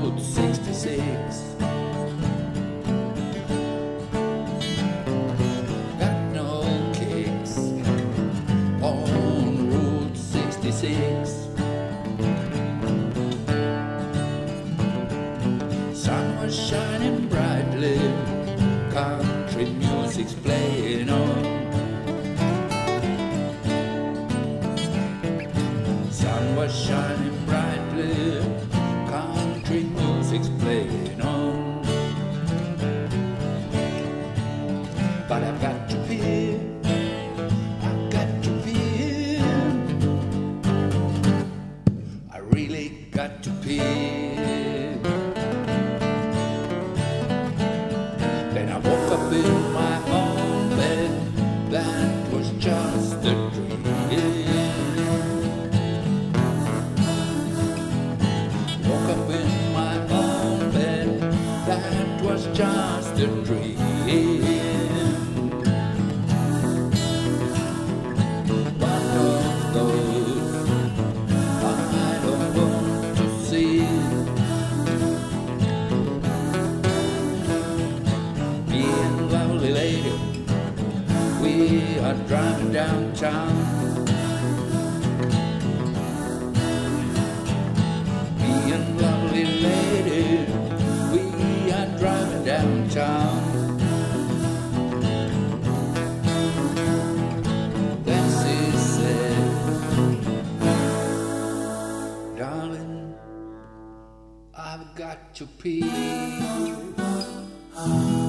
Route 66. Got no kicks on Route 66. Sun was shining brightly, country music's playing on. Sun was shining brightly, country music's playing on. But I've got to pee, I've got to pee, I really got to pee. Then I woke up in my own bed, that was just a dream. Woke up in my own bed, that was just a dream. One of those I don't want to see. Me and lovely lady, we are driving downtown. Me and lovely lady, we are driving downtown. Then she said, darling, I've got to pee.